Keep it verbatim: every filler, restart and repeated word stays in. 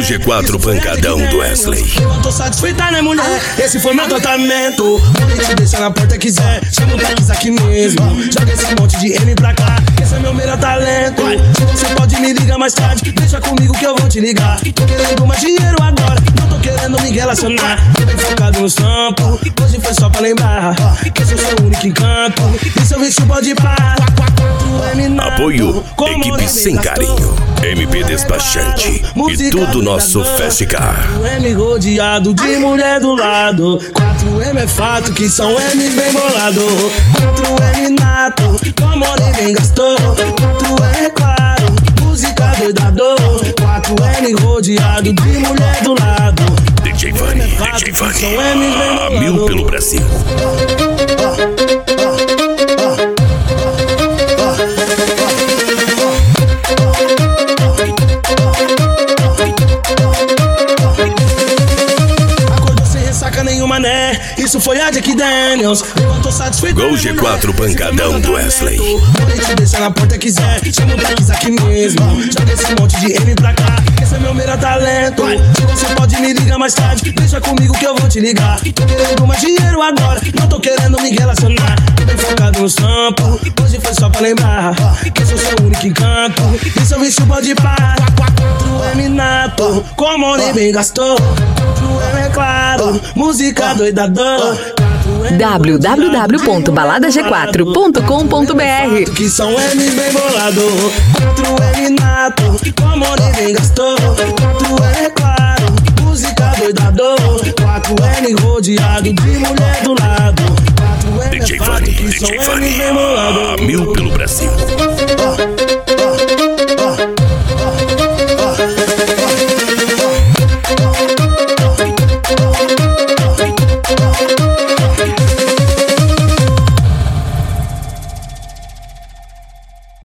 Gol G quatro pancadão do Wesley. Eu tô satisfeita, né, mulher? Esse foi meu tratamento. Pode te deixar na porta quiser. Chama o Dex aqui mesmo. Joga esse monte de M pra cá. Esse é meu melhor talento. Você pode me ligar mais tarde. Deixa comigo que eu vou te ligar. Tô querendo mais dinheiro agora. Não tô querendo me relacionar. Tô bem focado no sampo. Hoje foi só pra lembrar que esse é o seu único encanto. E seu vício pode parar. Apoio, equipe sem carinho, M P Despachante e tudo nosso Festicar. quatro M rodeado de mulher do lado. quatro M é fato que são M bem bolado. quatro M nato, como ninguém gastou. quatro M é claro, música doidador. quatro M rodeado de mulher do lado. D J Vani, D J Vani, a mil pelo Brasil. Nenhuma, né? Isso foi a Jack Daniels. Eu tô satisfeito. Gol G quatro pancadão do Wesley. Pode te deixar na porta quiser. Chama o Dex aqui mesmo. Joga esse monte de M pra cá. Esse é meu melhor talento. Você pode me ligar mais tarde. Deixa comigo que eu vou te ligar. Tô querendo mais dinheiro agora. Não tô querendo me relacionar. Tô bem focado no sampo. Hoje foi só pra lembrar que esse é o seu único encanto. E seu vício pode parar. quatro M nato, como ninguém gastou. quatro M é claro, música doidador. w w w ponto balada g quatro ponto com ponto b r Que são M bem bolado. quatro M nato, como ninguém gastou. quatro M é claro, música doidador. quatro M rodeado de mulher do lado. quatro M D J Vani, D J Vani, a mil pelo Brasil.